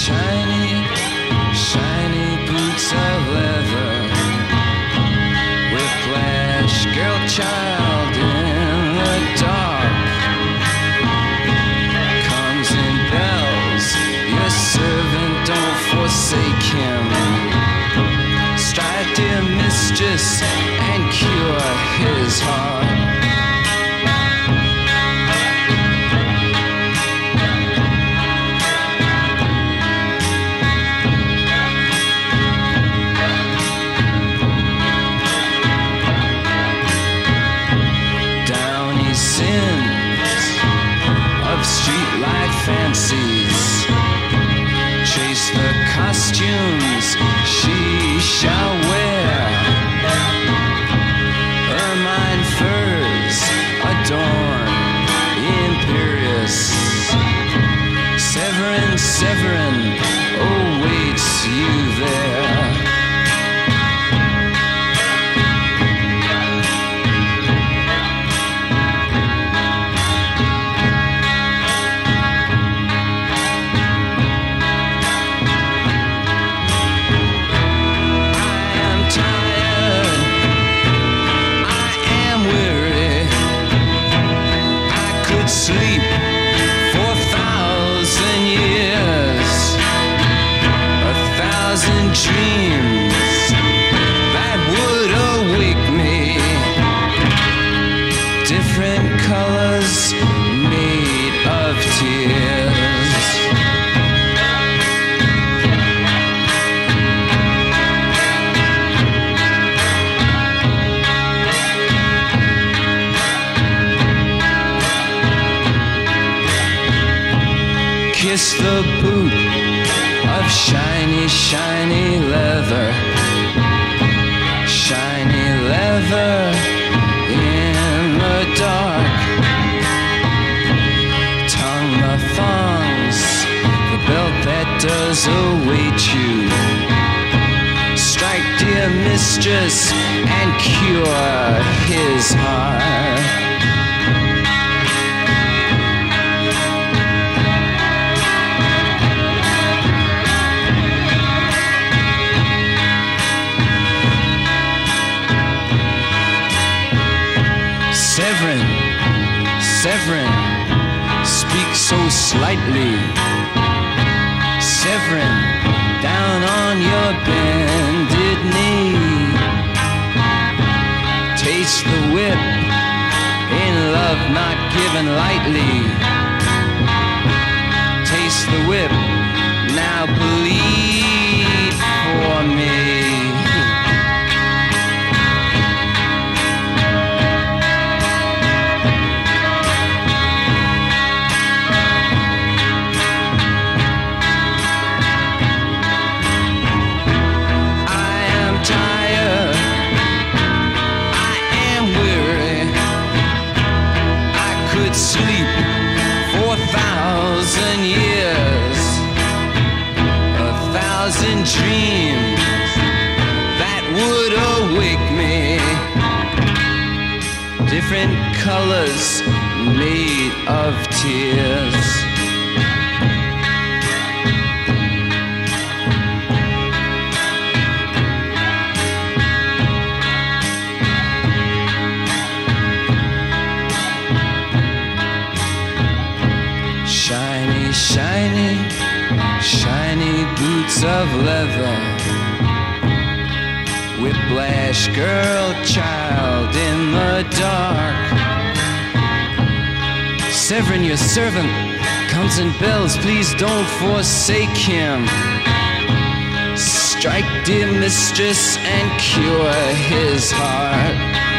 shiny, shiny boots of leather. Whiplash, girl child in the dark. Comes in bells, your servant, don't forsake him. Strike, dear mistress, and cure his heart. Sins of streetlight fancies, chase the costumes she shall wear. Ermine furs adorn imperious. Severin, Severin awaits you there. Sleep for 1,000 years, 1,000 dreams that would awake me. Different colors made of tears. Kiss the boot of shiny, shiny leather. Shiny leather in the dark. Tongue the thongs, the belt that does await you. Strike, dear mistress, and cure his heart. Severin, Severin, speak so slightly. Severin, down on your bended knee. Taste the whip, in love not given lightly. Taste the whip, now bleed for me. Sleep for 1,000 years, 1,000 dreams that would awake me. Different colors made of tears. Shiny, shiny, shiny boots of leather. Whiplash, girl, child in the dark. Severin, your servant, comes in bells, please don't forsake him. Strike, dear mistress, and cure his heart.